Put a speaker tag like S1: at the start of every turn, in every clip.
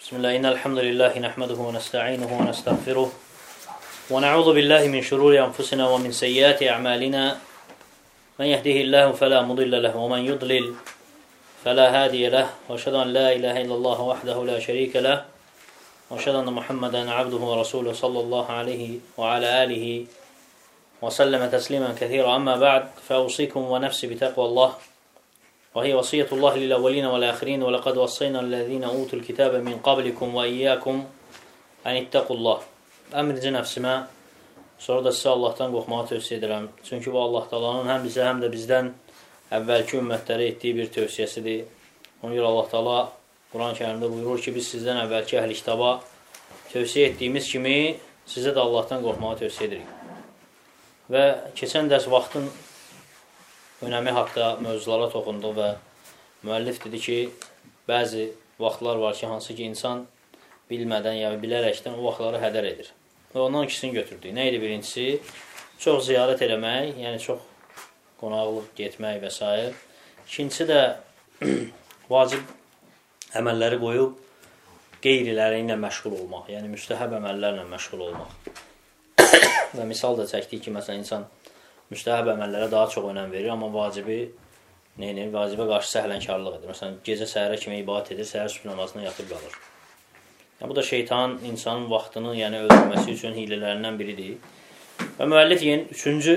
S1: Bismillah, innelhamdülillahi nəhməduhu və nəstə'inuhu və nəstəğfiruh və nə'udhu billahi min şururi anfusina və min seyyiati a'malina men yehdihillahu fela mudilla lahu və men yudlil fela hadiye lahu və əşhədu an la ilahe illallah vahdehu la şerike lahu və əşhədu enne Muhammeden abduhu və rasuluhu sallallahu aleyhi və ala alihi və səlləm təslimen kəthira amma ba'd fəusikum və nəfsi bitəqvallah وهي وصية الله للأولين والآخرين ولقد وصينا الذين أوتوا الكتاب من قبلكم وإياكم أن اتقوا الله. Əmrici nəfsimə, sonra da sizə Allahdan qorxmağı tövsiyə edirəm. Çünki bu Allah Taala'nın həm bizə, həm də bizdən əvvəlki ümmətlərə etdiyi bir tövsiyəsidir. Ona görə Allah Taala Quran-Kərimdə buyurur ki, biz sizdən əvvəlki əhl-i kitaba tövsiyə etdiyimiz kimi sizə də Allahdan qorxmağı tövsiyə edirik. Və keçən dərs vaxtın önəmi haqda mövzulara toxunduq və müəllif dedi ki, bəzi vaxtlar var ki, hansı ki, insan bilmədən ya bilərəkdən o vaxtları hədər edir. Və ondan ikisini götürdük. Nə idi birincisi? Çox ziyarət eləmək, yəni çox qonaqlıq getmək və s. İkincisi də vacib əməlləri qoyub qeyriləri ilə məşğul olmaq, yəni müstəhəb əməllərlə məşğul olmaq. Və misal da çəkdik ki, məsələn, insan müstəhəb əməllərə daha çox önəm verir, amma vacibi neyinir? Vacibə qarşı səhlənkarlıq edir. Məsələn, gecə səhərə kimi ibadət edir, səhər sübh namazına yatıb qalır. Yəni, bu da şeytanın insanın vaxtını öldürməsi üçün hilələrindən biridir. Və müəllif üçüncü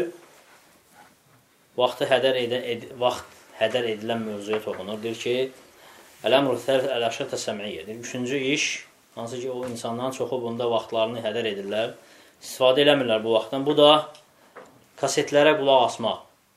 S1: vaxt hədər edilən mövzuya toxunur. Deyir ki, Əl-əmru əl-əşrətə səmiyyə. Üçüncü iş, hansı ki, o insanların çoxu bunda vaxtlarını hədər edirlər, istifadə eləmirlər bu vaxtdan. Bu da kasetlərə qulaq asmaq.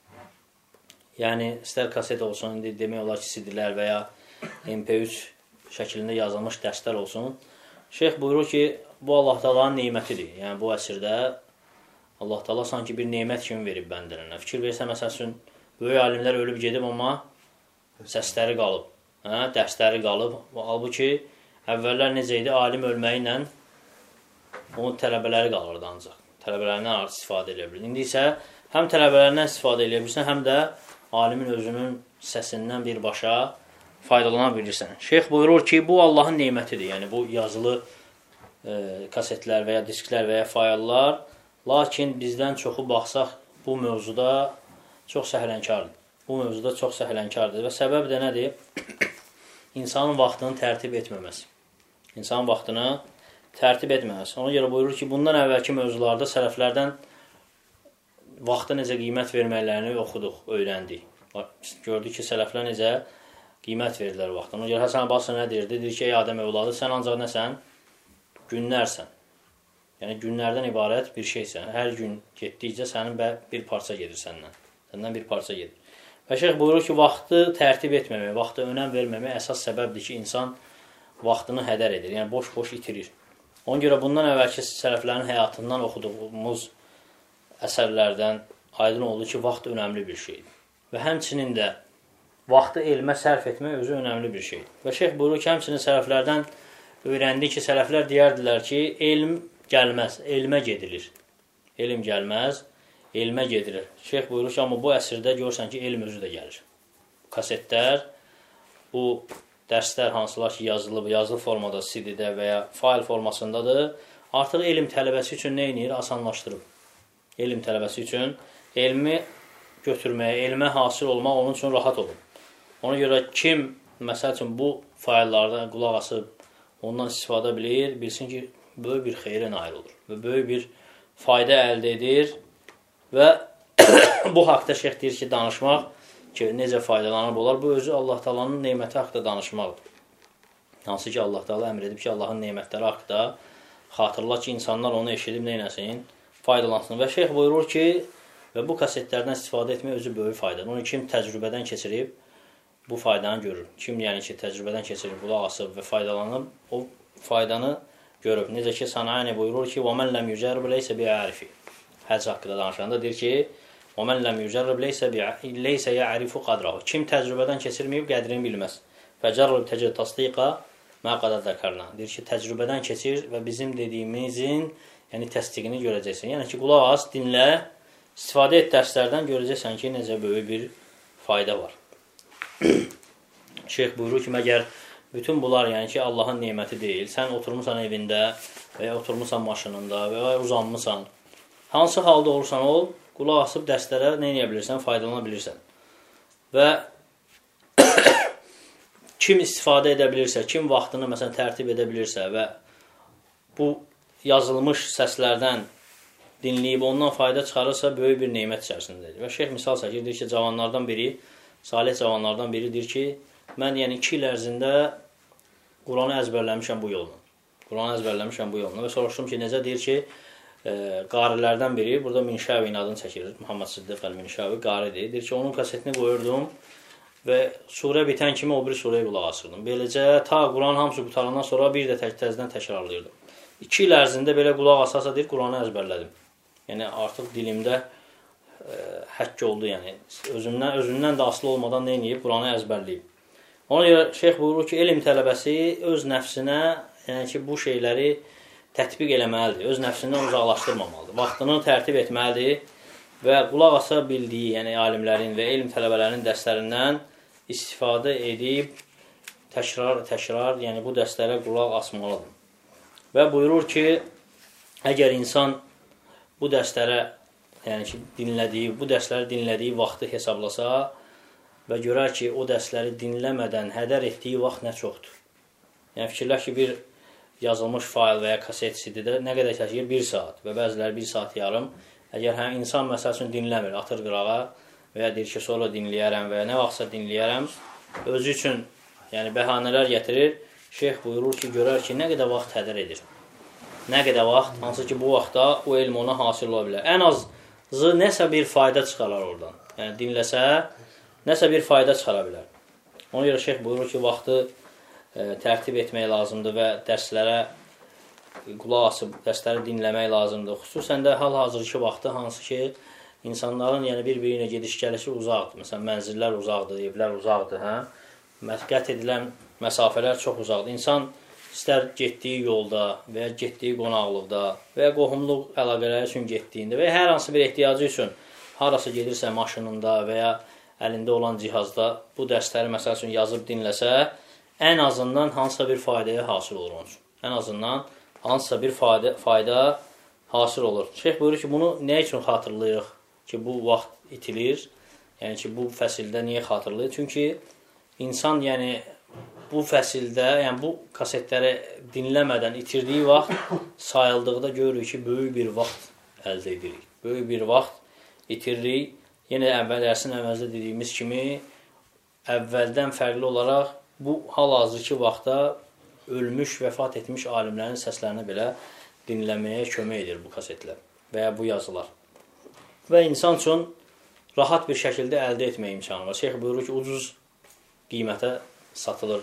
S1: Yəni, istər kaset olsun, indi demək olar ki, CD-lər və ya MP3 şəklində yazılmış dərslər olsun. Şeyx buyurur ki, bu Allah Taala'nın neymətidir. Yəni, bu əsrdə Allah Taala sanki bir neymət kimi verib bəndələrinə. Fikir versə, məsəl üçün, böyük alimlər ölüb gedib, amma səsləri qalıb, dərsləri qalıb. Halbuki, əvvəllər necə idi? Alim ölməyi ilə onun tələbələri qalırdı ancaq. Tələbələrindən istifadə edə bilir. İndi isə həm tələbələrindən istifadə edə bilirsən, həm də alimin özünün səsindən birbaşa faydalana bilirsən. Şeyx buyurur ki, bu Allahın neymətidir. Yəni, bu yazılı kasetlər və ya disklər və ya fayllar. Lakin bizdən çoxu baxsaq, bu mövzuda çox səhlənkardır. Bu mövzuda çox səhlənkardır. Və səbəb də nədir? İnsanın vaxtını tərtib etməməsi. İnsanın vaxtını tərtib etməməsi. Ona görə buyurur ki, bundan əvvəlki mövzularda sələflərdən vaxta necə qiymət verməklərini oxuduq, öyrəndik. Gördük ki, sələflər necə qiymət verirlər vaxtına. Ona görə Həsən Basri nə deyirdi? Deyir ki, ey Adəm övladı, sən ancaq nəsən? Günlərsən. Yəni, günlərdən ibarət bir şeysən. Hər gün getdikcə sənin bir parça gedir səndən. Səndən bir parça gedir. Və şeyx buyurur ki, vaxtı tərtib etməmək, vaxtı önəm verməmək əsas səbəbdir ki, insan vaxtını hədər edir. Yəni, boş-boş itirir. Ona görə bundan əvvəlki sələflərin həyatından oxuduğumuz əsərlərdən aydın oldu ki, vaxt önəmli bir şeydir. Və həmçinin də vaxtı elmə sərf etmək özü önəmli bir şeydir. Və şeyx buyurur ki, həmçinin sələflərdən öyrəndik ki, sələflər deyərdilər ki, elm gəlməz, elmə gedilir. Elm gəlməz, elmə gedilir. Şeyx buyurur ki, amma bu əsrdə görürsən ki, elm özü də gəlir. Kasetlər, bu dərslər hansılar ki, yazılıb, yazılı formada, CD-də və ya fail formasındadır. Artıq elm tələbəsi üçün nə edir? Asanlaşdırıb. Elm tələbəsi üçün elmi götürməyə, elmə hasil olmaq onun üçün rahat olur. Ona görə kim, məsəl üçün, bu faillərdən qulaq asıb, ondan istifadə bilir, bilsin ki, böyük bir xeyrə nail olur və böyük bir fayda əldə edir və bu haqda şeyx deyir ki, danışmaq ki, necə faydalanıb olar. Bu özü Allah Taala'nın neyməti haqda danışmaqdır. Hansı ki, Allah Taala əmr edib ki, Allahın neymətləri haqda xatırla ki, insanlar onu eşidib neynəsin? Faydalansın. Və şeyx buyurur ki, və bu kasetlərdən istifadə etmək özü böyük faydadır. Onu kim təcrübədən keçirib, bu faydanı görür. Kim yəni ki, təcrübədən keçirib, qulaq asıb və faydalanıb, o faydanı görüb. Necə ki, Sanayani buyurur ki, وَمَنْ لَمْ يُجَرِبْ لَيْسَ بِعَارِفِ Həcc haqqında danışanda deyir ki, وَمَنْ لَمْ يُجَرِّبْ لَيْسَ يَعْرِفُ قَدْرَهُ Kim təcrübədən keçirməyib, qədrini bilməz. فَجَرِّبْ تَجِرْ تَصْدِيقَ مَا قَدَرْ دَكَرْنَا Deyir ki, təcrübədən keçir və bizim dediyimizin təsdiqini görəcəksən. Yəni ki, qulaq as, dinlə, istifadə et dərslərdən görəcəksən ki, necə böyük bir fayda var. Şeyx buyurur ki, məgər Bütün bunlar yəni ki, Allahın neməti deyil. Sən oturmuşsan evində və ya oturmuşsan maşınında və ya uzanmışsan. Hansı halda olursan ol, qulaq asıb dərslərə nə edə bilirsən, faydalana bilirsən. Və kim istifadə edə bilirsə, kim vaxtını məsələn tərtib edə bilirsə və bu yazılmış səslərdən dinləyib ondan fayda çıxarırsa, böyük bir nemət içərisindədir. Və şeyx misal çəkir, deyir ki, cavanlardan biri, salih cavanlardan biri deyir ki, mən yəni 2 il ərzində Quranı əzbərləmişəm bu yolla. Quranı əzbərləmişəm bu yolla. Və soruşdum ki, necə? Deyir ki, qarilərdən biri, burada Minşəvin adını çəkilir, Muhammed Siddiq Əl-Minşəvi qaridir. Deyir ki, onun kasetini qoyurdum və surə bitən kimi o bir surəyə qulaq asırdım. Beləcə, ta Quran hamısı qutarandan sonra bir də təzdən təkrarlayırdım. 2 il ərzində belə qulaq asarsa, deyir, Quranı əzbərlədim. Yəni, artıq dilimdə həkk oldu, yəni, özündən də asılı olmadan neyniyib, Quranı əzbərləyib. Ona görə şeyx buyurur ki, elm tələbəsi öz nəfsinə, yəni ki, bu şeyləri tətbiq eləməlidir, öz nəfsindən uzaqlaşdırmamalıdır, vaxtını tərtib etməlidir və qulaq asa bildiyi, yəni alimlərin və elm tələbələrinin dərslərindən istifadə edib təkrar, yəni bu dərslərə qulaq asmalıdır. Və buyurur ki, əgər insan bu dərslərə, yəni ki, bu dərsləri dinlədiyi vaxtı hesablasa və görər ki, o dərsləri dinləmədən hədər etdiyi vaxt nə çoxdur. Yəni, fikirlər ki, bir yazılmış fail və ya kaset CD-də nə qədər çəkir? 1 saat və bəziləri 1 saat yarım. Əgər insan məsəl üçün dinləmir, atır qırağa və ya deyir ki, sonra dinləyərəm və ya nə vaxtsa dinləyərəm, özü üçün yəni bəhanələr gətirir. Şeyx buyurur ki, görər ki, nə qədər vaxt hədər edir. Nə qədər vaxt, hansı ki, bu vaxtda o elm ona hasil ola bilər. Ən azı nəsə bir fayda çıxarar oradan. Yəni, dinləsə, nəsə bir fayda çıxara bilər. Ona görə şeyx buyurur ki, vaxtı tərtib etmək lazımdır və dərslərə qulaq asıb, dərsləri dinləmək lazımdır. Xüsusən də hal-hazırki vaxtı, hansı ki, insanların yəni bir-birinə gediş-gəlişi uzaqdır. Məsələn, mənzillər uzaqdır, evlər uzaqdır. Qət edilən məsafələr çox uzaqdır. İnsan istər getdiyi yolda və ya getdiyi qonaqlıqda və ya qohumluq əlaqələri üçün getdiyində və ya hər hansı bir ehtiyacı üçün harası gedirsə maşınında və ya əlində olan cihazda bu dərsləri məsəl üçün yazıb dinləsə, ən azından hansısa bir faydaya hasil olur onun üçün. Ən azından hansısa bir fayda hasil olur. Şeyx buyurur ki, bunu nə üçün xatırlayırıq ki, bu vaxt itilir? Yəni ki, bu fəsildə niyə xatırlayır? Çünki insan yəni bu fəsildə, yəni bu kasetləri dinləmədən itirdiyi vaxt sayıldıqda görürük ki, böyük bir vaxt əldə edirik. Böyük bir vaxt itiririk. Yenə dərsin əvvəldə dediyimiz kimi, əvvəldən fərqli olaraq bu hal-hazırki vaxtda ölmüş, vəfat etmiş alimlərin səslərini belə dinləməyə kömək edir bu kasetlər və ya bu yazılar. Və insan üçün rahat bir şəkildə əldə etmək imkanı var. Şeyx buyurur ki, ucuz qiymətə satılır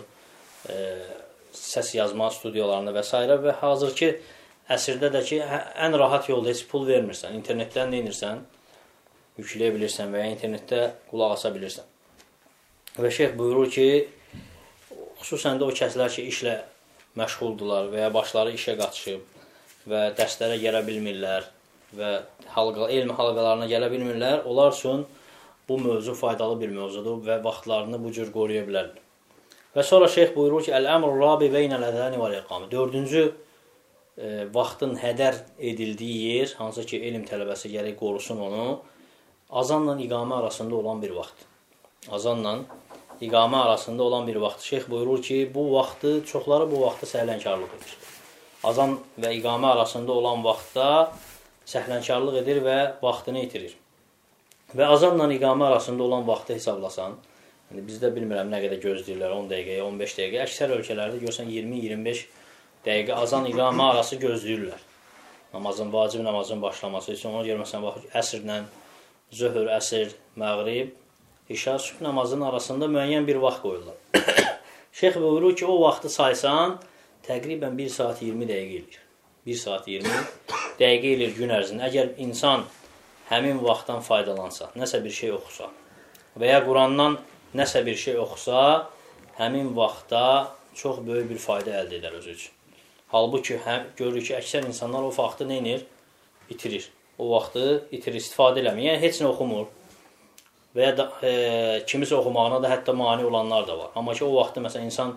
S1: səs yazma studiyalarında və s. və hazırki əsrdə də ki, ən rahat yolda heç pul vermirsən. İnternetdən nə edirsən? Yükləyə bilirsən və ya internetdə qulaq asa bilirsən. Və şeyx buyurur ki, xüsusən də o kəslər ki, işlə məşğuldurlar və ya başları işə qaçışıb və dərslərə gələ bilmirlər və elm halqalarına gələ bilmirlər, onlar üçün bu mövzu faydalı bir mövzudur və vaxtlarını bu cür qoruya bilərlər. Və sonra şeyx buyurur ki, Əl-əmr rabi beynəl-əzəni vəl-iqamə. 4-cü vaxtın hədər edildiyi yer, hansı ki, elm tələbəsi gərək qorusun onu, azanla iqamə arasında olan bir vaxt. Azanla iqamə arasında olan bir vaxt. Şeyx buyurur ki, bu vaxtı, çoxları bu vaxtı səhlənkarlıq edir. Azan və iqamə arasında olan vaxtda səhlənkarlıq edir və vaxtını itirir. Və azanla iqamə arasında olan vaxtı hesablasan, yəni bizdə bilmirəm nə qədər gözləyirlər, 10 dəqiqəyə, 15 dəqiqə. Əksər ölkələrdə görsən 20-25 dəqiqə azan iqamə arası gözləyirlər. Namazın, vacib namazın başlaması üçün. Ona görə məsələn, əsrlə zöhr, əsr, məğrib, işar, sübh namazının arasında müəyyən bir vaxt qoyurlar. Şeyx buyurur ki, o vaxtı saysan, təqribən 1 saat 20 dəqiqə elir. 1 saat 20 dəqiqə elir gün ərzində. Əgər insan həmin vaxtdan faydalansa, nəsə bir şey oxusa və ya Qurandan nəsə bir şey oxusa, həmin vaxtda çox böyük bir fayda əldə edər özü üçün. Halbuki görürük ki, əksər insanlar o vaxtı nə edir? İtirir. O vaxtı itirir, istifadə eləmir. Yəni, heç nə oxumur və ya kimisə oxumağına da hətta mani olanlar da var. Amma ki, o vaxtı məsələn, insan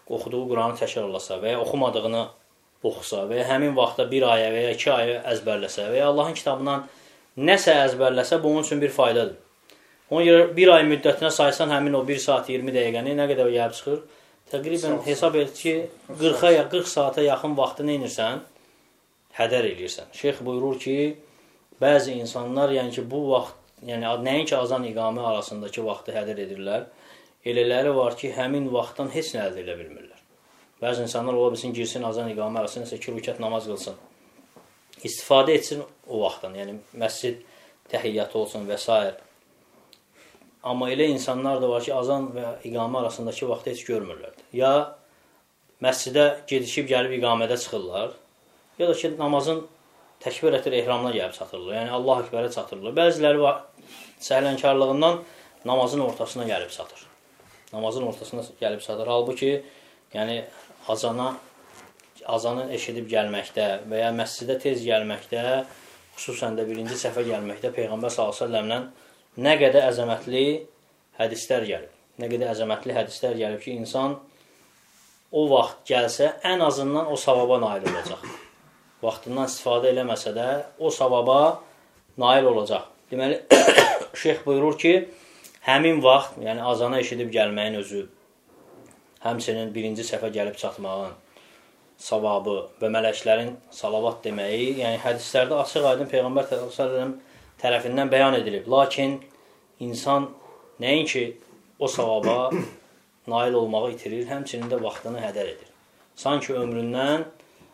S1: oxuduğu Quranı təkrarlasa və ya oxumadığını oxusa və ya həmin vaxtda 1 ayə və ya 2 ayə əzbərləsə və ya Allahın kitabından nəsə əzbərləsə, bu onun üçün bir faydadır. Ona görə 1 ay müddətinə saysan həmin o 1 saat 20 dəqiqəni nə qədər gəlib çıxır? Təqribən hesab et ki, 40 saata yaxın vaxtı nə edirsən? Hədər edirsən. Şeyx buyurur ki, bəzi insanlar, yəni ki, bu vaxt, yəni nəinki azan iqamə arasındakı vaxtı hədər edirlər, elələri var ki, həmin vaxtdan heç nə əldə edə bilmirlər. Bəzi insanlar ola bilsin, girsin azan iqamə arasında 2 rükət namaz qılsın. İstifadə etsin o vaxtdan, yəni məscid təhiyyatı olsun və s. Amma elə insanlar da var ki, azan və iqamə arasındakı vaxtı heç görmürlər. Ya məscidə gedişib gəlib iqamədə çıxırlar, ya da ki, namazın təkbir etir ehramına gəlib çatırlar. Yəni Allah Ekberə çatırlar. Bəziləri var, səhlənkarlığından namazın ortasına gəlib çatır. Namazın ortasına gəlib çatır. Halbuki, yəni azanı eşidib gəlməkdə və ya məscidə tez gəlməkdə, xüsusən də birinci səhvə gəlməkdə Peyğəmbər s.ə.v-lə nə qədər əzəmətli hədislər gəlib. Nə qədər əzəmətli hədislər gəlib ki, insan o vaxt gəlsə, ən azından o savaba nail olacaq. Vaxtından istifadə eləməsə də, o savaba nail olacaq. Deməli, şeyx buyurur ki, həmin vaxt, yəni azana eşidib gəlməyin özü, həmçinin birinci səhvə gəlib çatmağın savabı və mələklərin salavat deməyi, yəni hədislərdə açıq aydın Peyğəmbər s.ə.v tərəfindən bəyan edilib. Lakin insan nəinki o savaba nail olmağı itirir, həmçinin də vaxtını hədər edir. Sanki ömründən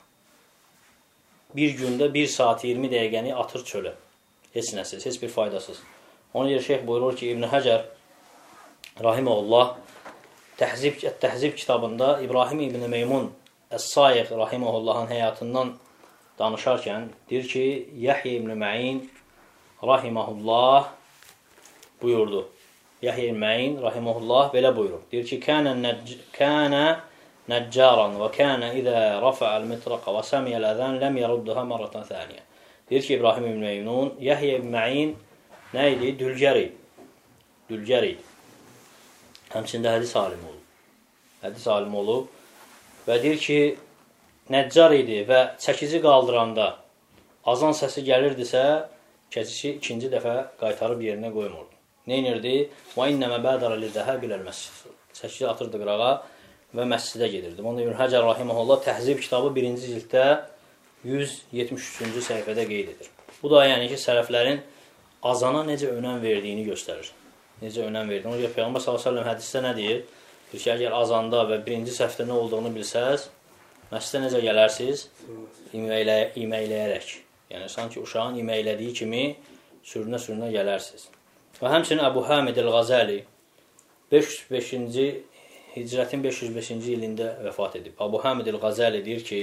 S1: bir gündə 1 saat 20 dəqiqəni atır çölə. Heç nəsiz, heç bir faydasız. Ona görə şeyx buyurur ki, İbn Həcər rahiməhullah Təhzib kitabında İbrahim İbn Meymun Əs-Saiq rahiməhullahın həyatından danışarkən deyir ki, Yahya İbn Ma'in rahiməhullah buyurdu. Yahya İbn Ma'in rahiməhullah belə buyurur. Deyir ki, kənə nəccaran və kənə izə rafa'al mitraqa və səmiyəl əzən ləm yərudduha marratan thaniyə. Deyir ki, İbrahim İbn Meymun, Yahya İbn Ma'in nə idi? Dülgər idi. Həmçində hədis alimi olub. Hədis alimi olub və deyir ki, nəccar idi və çəkici qaldıranda azan səsi gəlirdisə, keçişi ikinci dəfə qaytarıb yerinə qoymurdu. Neynirdi? Və innəmə bədərə lizzəhə biləl məscid. Çəkici atırdı qırağa və məscidə gedirdi. Onda İbn Həcər rahiməhullah Təhzib kitabı 1-ci cilddə 173-cü səhifədə qeyd edir. Bu da yəni ki, sələflərin azana necə önəm verdiyini göstərir. Necə önəm verdiyini. Ona görə Peyğəmbər s.ə.v hədisdə nə deyir? Deyir ki, əgər azanda və birinci səhvdə nə olduğunu bilsəz, məscidə necə gələrsiniz? İməkləyərək. Yəni, sanki uşağın iməklədiyi kimi sürünə-sürünə gələrsiniz. Və həmçinin Əbu Hamid el-Ğazəli 505-ci Hicrətin 505-ci ilində vəfat edib. Əbu Hamid el-Ğazəli deyir ki,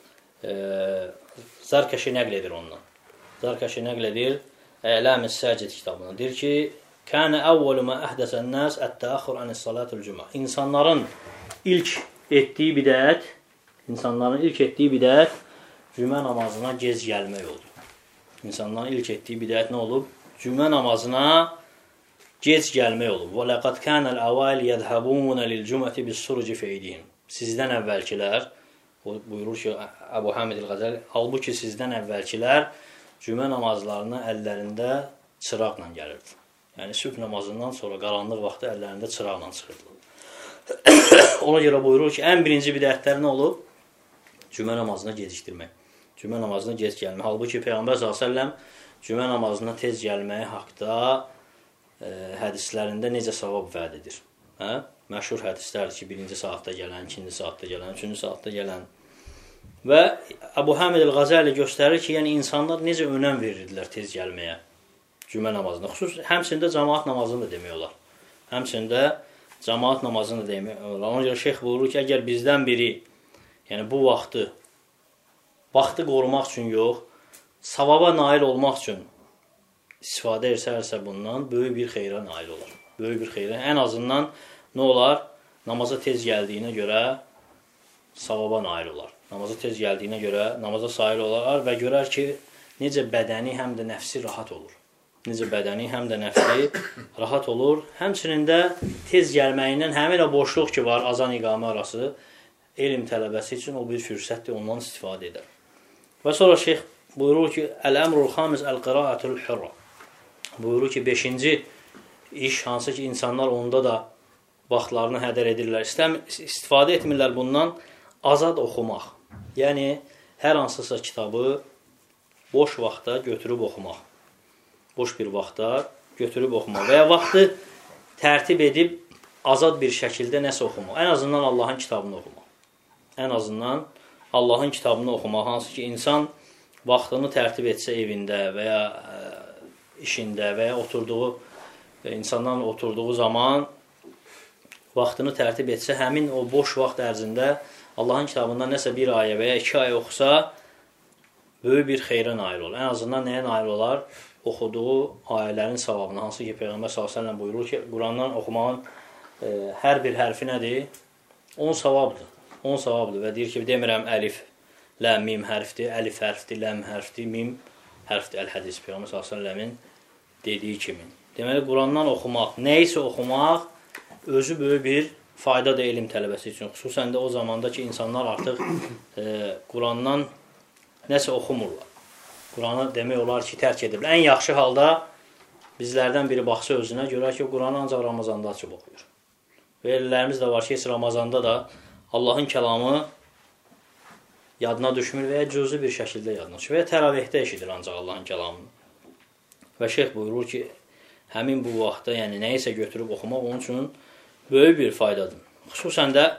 S1: Zarkaşi nəql edir ondan. Zarkaşi nəql edir Əlam-ı Səcid kitabına. Deyir ki, Kənə əvvəlu mə əhdəsən nəs ət-təəxur ənis-salatul cümə. İnsanların ilk etdiyi bidət cümə namazına gec gəlmək oldu. İnsanların ilk etdiyi bidət nə olub? Cümə namazına gec gəlmək olub. Və ləqad kənəl əvəl yədhəbunə lil-cüməti bis-suruci feydihim. Sizdən əvvəlkilər, buyurur ki, Əbu Hamid el-Ğazəli, halbuki sizdən əvvəlkilər cümə namazlarına əllərində çıraqla gəlirdi. Yəni, sübh namazından sonra qaranlıq vaxtı əllərində çıraqla çıxırdılar. Ona görə buyurur ki, ən birinci bidətlər nə olub? Cümə namazına gecikdirmək. Cümə namazına gec gəlmək. Halbuki Peyğəmbər s.ə.v cümə namazına tez gəlməyi haqda hədislərində necə savab vəd edir. Məşhur hədislərdir ki, 1-ci saatda gələn, 2-ci saatda gələn, 3-cü saatda gələn. Və Əbu Hamid el-Ğazəli göstərir ki, yəni insanlar necə önəm verirdilər tez gəlməyə cümə namazında. Xüsusən həmçində cəmaat namazını da demək olar. Həmçində cəmaat namazını da demək olar. Ona görə şeyx buyurur ki, əgər bizdən biri, yəni bu vaxtı qorumaq üçün yox, savaba nail olmaq üçün istifadə etsərsə bundan, böyük bir xeyrə nail olar. Böyük bir xeyrə. Ən azından nə olar? Namaza tez gəldiyinə görə savaba nail olar. Namaza tez gəldiyinə görə namaza sair olar və görər ki, necə bədəni həm də nəfsi rahat olur. necə bədəni, həm də nəfsi rahat olur. Həmçinin də tez gəlməyindən həmin o boşluq ki var azan iqamə arası elm tələbəsi üçün o bir fürsətdir, ondan istifadə edər. Və sonra şeyx buyurur ki, Əl-əmrul xamis əl-qiraətul hürra. Buyurur ki, 5-ci iş hansı ki insanlar onda da vaxtlarını hədər edirlər. İstifadə etmirlər bundan azad oxumaq. Yəni, hər hansısa kitabı boş vaxtda götürüb oxumaq. Boş bir vaxtda götürüb oxumaq. Və ya vaxtı tərtib edib azad bir şəkildə nəsə oxumaq. Ən azından Allahın kitabını oxumaq. Ən azından Allahın kitabını oxumaq. Hansı ki, insan vaxtını tərtib etsə evində və ya işində və ya insanlarla oturduğu zaman vaxtını tərtib etsə, həmin o boş vaxt ərzində Allahın kitabından nəsə bir ayə və ya 2 ayə oxusa, böyük bir xeyrə nail olur. Ən azından nəyə nail olar? Oxuduğu ayələrin savabını. Hansı ki, Peyğəmbər s.ə.v buyurur ki, Qurandan oxumağın hər bir hərfi nədir? 10 savabdır. 10 savabdır və deyir ki, demirəm əlif, ləm, mim hərfdir, əlif hərfdir, ləm hərfdir, mim hərfdir. Əl-hədis Peyğəmbər s.ə.v-in dediyi kimi. Deməli, Qurandan oxumaq, nəyisə oxumaq özü böyük bir faydadır elm tələbəsi üçün. Xüsusən də o zamanda ki, insanlar artıq Qurandan nəsə oxumurlar. Quranı demək olar ki, tərk ediblər. Ən yaxşı halda bizlərdən biri baxsa özünə görə ki, Quranı ancaq Ramazanda açıb oxuyur. Və elələrimiz də var ki, Ramazanda da Allahın kəlamı yadına düşmür və ya cüzü bir şəkildə yadına düşmür. Və ya təravihdə eşidir ancaq Allahın kəlamını. Və şeyx buyurur ki, həmin bu vaxtda, yəni nəyisə götürüb oxumaq onun üçün böyük bir faydadır. Xüsusən də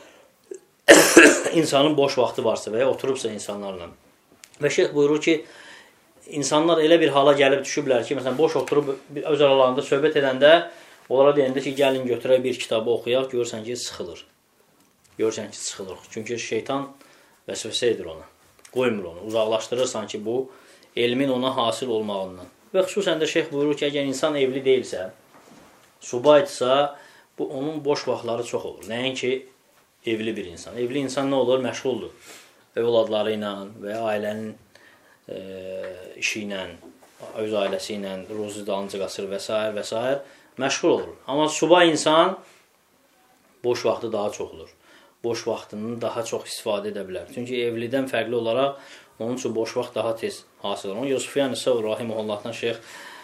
S1: insanın boş vaxtı varsa və ya oturubsa insanlarla. Və şeyx buyurur ki, insanlar elə bir hala gəlib düşüblər ki, məsələn, boş oturub öz aralarında söhbət edəndə, onlara deyəndə ki, gəlin götürək bir kitabı oxuyaq, görürsən ki, sıxılır. Görürsən ki, sıxılır. Çünki şeytan vəsvəsə edir ona. Qoymur onu. Uzaqlaşdırırsan ki, bu elmin ona hasil olmağından. Və xüsusən də şeyx buyurur ki, əgər insan evli deyilsə, subaydısa, bu onun boş vaxtları çox olur. Nəinki evli bir insan. Evli insan nə olur? Məşğuldur. Övladları ilə və ya ailənin işi ilə, öz ailəsi ilə, ruzi dalınca qasır və s. məşğul olur. Amma subay insan boş vaxtı daha çox olur. Boş vaxtını daha çox istifadə edə bilər. Çünki evlidən fərqli olaraq onun üçün boş vaxt daha tez hasil olur. Ona Sufyan Səvri rahimehullahdan şeyx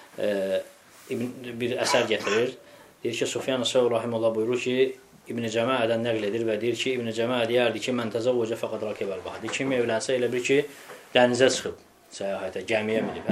S1: bir əsər gətirir. Deyir ki, Sufyan Səvri rahimehullah buyurur ki, İbn-i Cəməədən nəql edir və deyir ki, İbn-i Cəməə deyərdi ki, mən təzəvvəcə fəqad rakibəl bahdi. Kim evlənsə elə bir ki, dənizə çıxıb, səyahətə, gəmiyə minib.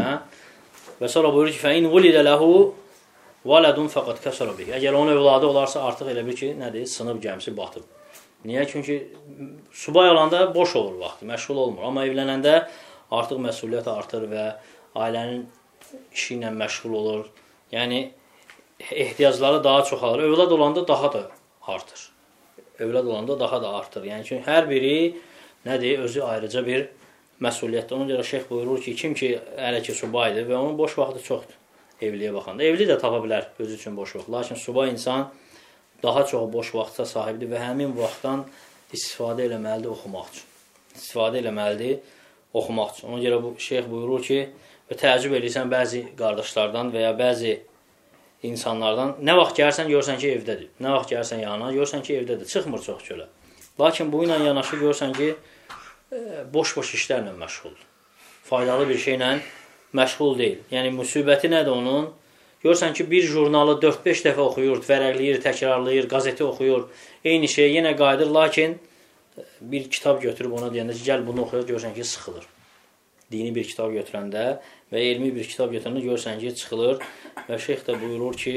S1: Və sonra buyurur ki, fəin vulidə ləhu valədun fəqad kəsara bih. Əgər onun övladı olarsa, artıq elə bir ki, nədir? Sınıb gəmisi batıb. Niyə? Çünki subay olanda boş olur vaxtı, məşğul olmur. Amma evlənəndə artıq məsuliyyət artır və ailənin işi ilə məşğul olur. Yəni, ehtiyacları daha çoxalır. Övlad olanda daha da artır. Övlad olanda daha da artır. Yəni ki, hər biri nədir? Özü ayrıca bir məsuliyyətdir. Ona görə şeyx buyurur ki, kim ki hələ ki subaydır və onun boş vaxtı çoxdur evliyə baxanda. Evli də tapa bilər özü üçün boş vaxt. Lakin subay insan daha çox boş vaxta sahibdir və həmin vaxtdan istifadə eləməlidir oxumaq üçün. İstifadə eləməlidir oxumaq üçün. Ona görə bu şeyx buyurur ki, və təəccüb edirsən bəzi qardaşlardan və ya bəzi insanlardan, nə vaxt gəlsən, görsən ki, evdədir. Nə vaxt gəlsən yanına, görsən ki, evdədir. Çıxmır çox çölə. Lakin bu ilə yanaşı görsən ki, boş-boş işlərlə məşğuldur. Faydalı bir şeylə məşğul deyil. Yəni, müsibəti nədir onun? Görsən ki, bir jurnalı 4-5 dəfə oxuyur, vərəqləyir, təkrarlayır, qazeti oxuyur, eyni şey yenə qayıdır, lakin bir kitab götürüb ona deyəndə ki, gəl bunu oxuyur, görsən ki, sıxılır. Dini bir kitab götürəndə və elmi bir kitab götürəndə görsən ki, çıxılır və şeyx də buyurur ki,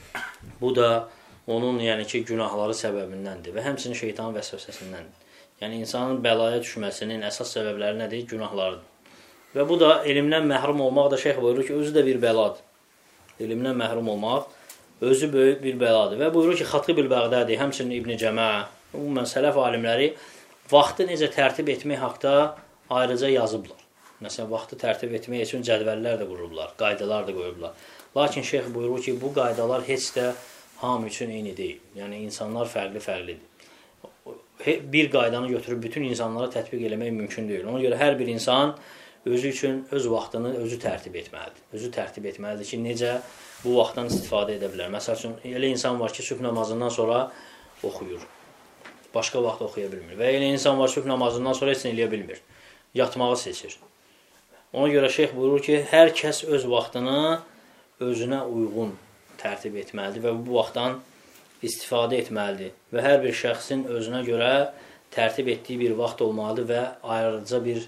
S1: bu da onun yəni ki, günahları səbəbindəndir və həmçinin şeytanın vəsvəsəsindəndir. Yəni, insanın bəlaya düşməsinin əsas səbəbləri nədir? Günahlarıdır. Və bu da elmdən məhrum olmaq da şeyx buyurur ki, özü də bir bəladır. Elmdən məhrum olmaq özü böyük bir bəladır. Və buyurur ki, Xatib el-Bəğdadi, həmçinin İbn-i Cəməə, umumən sələf alimləri vaxtı necə tərtib etmək haqda ayrıca yazıblar. Məsələn, vaxtı tərtib etmək üçün cədvəllər də qururlar, qaydalar da qoyublar. Lakin şeyx buyurur ki, bu qaydalar heç də hamı üçün eyni deyil. Yəni, insanlar fərqli-fərqlidir. Bir qaydanı götürüb bütün insanlara tətbiq eləmək mümkün deyil. Ona görə hər bir insan özü üçün öz vaxtını özü tərtib etməlidir. Özü tərtib etməlidir ki, necə bu vaxtdan istifadə edə bilər. Məsəl üçün, elə insan var ki, sübh namazından sonra oxuyur. Başqa vaxt oxuya bilmir. Və elə insan var, sübh namazından sonra heç nə eləyə bilmir. Yatmağı seçir. Ona görə şeyx buyurur ki, hər kəs öz vaxtını özünə uyğun tərtib etməlidir və bu vaxtdan istifadə etməlidir. Və hər bir şəxsin özünə görə tərtib etdiyi bir vaxt olmalıdır və ayrıca bir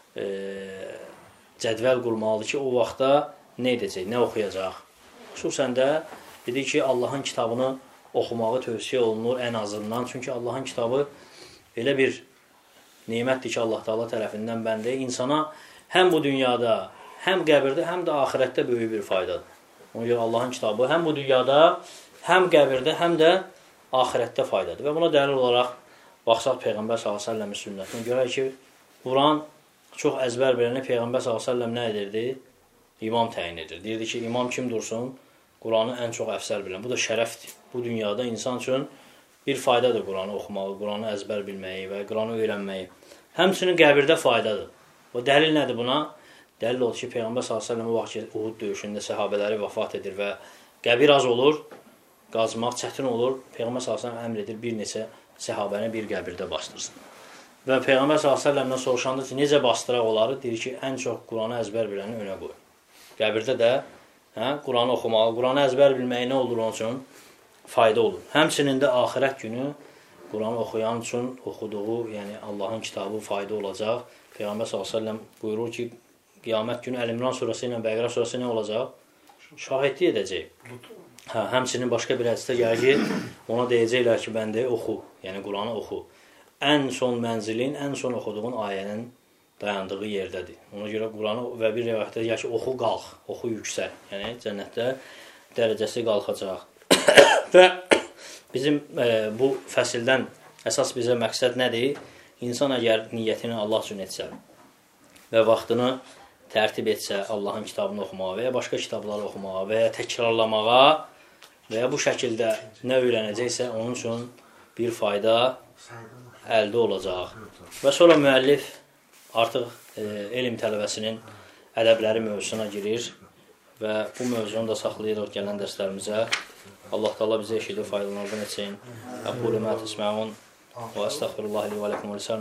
S1: cədvəl qurmalıdır ki, o vaxtda nə edəcək, nə oxuyacaq. Xüsusən də dedik ki, Allahın kitabını oxumağı tövsiyə olunur ən azından. Çünki Allahın kitabı elə bir nemətdir ki, Allah Taala tərəfindən bəndə insana həm bu dünyada, həm qəbirdə, həm də axirətdə böyük bir faydadır. Ona görə Allahın kitabı həm bu dünyada, həm qəbirdə, həm də axirətdə faydadır. Və buna dəlil olaraq baxsaq Peyğəmbər s.ə.v-in sünnətinə görək ki, Quran çox əzbər biləni Peyğəmbər s.ə.v nə edirdi? İmam təyin edir. Deyirdi ki, imam kim dursun? Quranı ən çox əfsər bilən. Bu da şərəfdir. Bu dünyada insan üçün bir faydadır Quranı oxumağı, Quranı əzbər bilməyi və Quranı öyrənməyi. Həmçinin qəbirdə faydadır. O dəlil nədir buna? Dəlil odur ki, Peyğəmbər s.ə.v o vaxt ki, Uhud döyüşündə səhabələri vəfat edir və qəbir az olur, qazmaq çətin olur. Peyğəmbər s.ə.v əmr edir bir neçə səhabəni bir qəbirdə bastırsın. Və Peyğəmbər s.ə.v-dən soruşanda ki, necə bastıraq onları? Deyir ki, ən çox Quranı əzbər biləni önə qoy. Qəbirdə də Quranı oxumağı, Quranı əzbər bilməyi nə olur onun üçün? Fayda olur. Həmçinin də axirət günü Quranı oxuyan üçün oxuduğu, yəni Allahın kitabı fayda olacaq. Peyğəmbər s.ə.v buyurur ki, qiyamət günü Əl-İmran surəsi ilə Bəqərə surəsi nə olacaq? Şahidlik edəcək. Həmçinin başqa bir hədisdə gəlir ki, ona deyəcəklər ki, bəndə oxu, yəni Quranı oxu. Ən son mənzilin, ən son oxuduğun ayənin dayandığı yerdədir. Ona görə Quranı və bir rivayətdə deyir ki, oxu qalx, oxu yüksəl. Yəni cənnətdə dərəcəsi qalxacaq. Və bizim bu fəsildən əsas bizə məqsəd nədir? İnsan əgər niyyətini Allah üçün etsə və vaxtını tərtib etsə, Allahın kitabını oxumağa və ya başqa kitabları oxumağa və ya təkrarlamağa və ya bu şəkildə nə öyrənəcəksə, onun üçün bir fayda əldə olacaq. Və sonra müəllif artıq elm tələbəsinin ədəbləri mövzusuna girir və bu mövzunu da saxlayırıq gələn dərslərimizə. Allah Taala bizə eşidib faydalardan etsin. Aqulu ma tesma'un və estəğfirullah li və lekum və